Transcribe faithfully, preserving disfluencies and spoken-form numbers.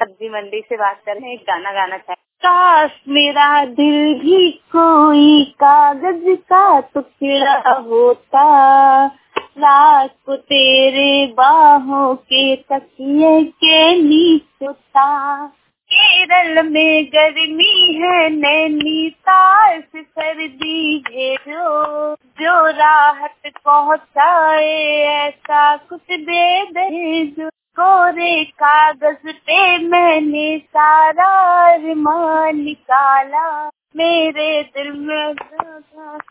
सब्जी मंडी से बात कर रहे हैं, एक गाना गाना चाहते। काश मेरा दिल भी कोई कागज का टुकड़ा होता, रात को तेरे बाहों के तकिए के नीचे था। केरल में गर्मी है, नैनीताल से सर्दी भेजो, जो राहत पहुँचाए ऐसा कुछ दे दे। कोरे कागज पे मैंने सारा अरमान निकाला, मेरे दिल में था।